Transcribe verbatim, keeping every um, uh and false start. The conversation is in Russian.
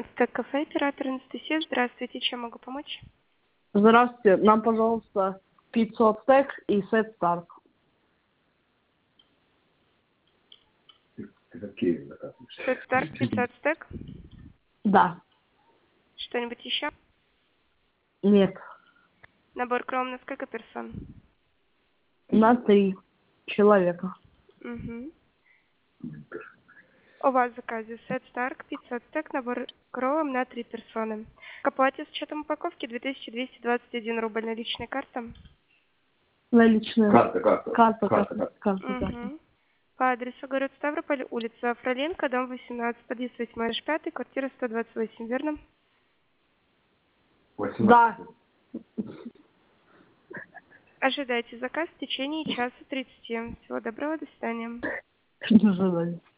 Стек-кафе, оператор Анастасия. Здравствуйте, чем могу помочь? Здравствуйте, нам, пожалуйста, пятьсот стек и сет старт. Сет старт пятьсот стек. Да. Что-нибудь еще? Нет. Набор кром на сколько персон? На три человека. Угу. У вас в заказе сет старк пятьсот стек, набор кровом на три персоны. К оплате с учетом упаковки две тысячи двести двадцать один рубль. Наличная карта? Наличные. Карта, карта. Карта, Карта, карта, карта, карта. Угу. По адресу город Ставрополь, улица Фроленко, дом восемнадцать, подъезд восьмой пятый, квартира сто двадцать восемь, верно? Да. Ожидайте заказ в течение часа тридцати. Всего доброго, до свидания. До свидания.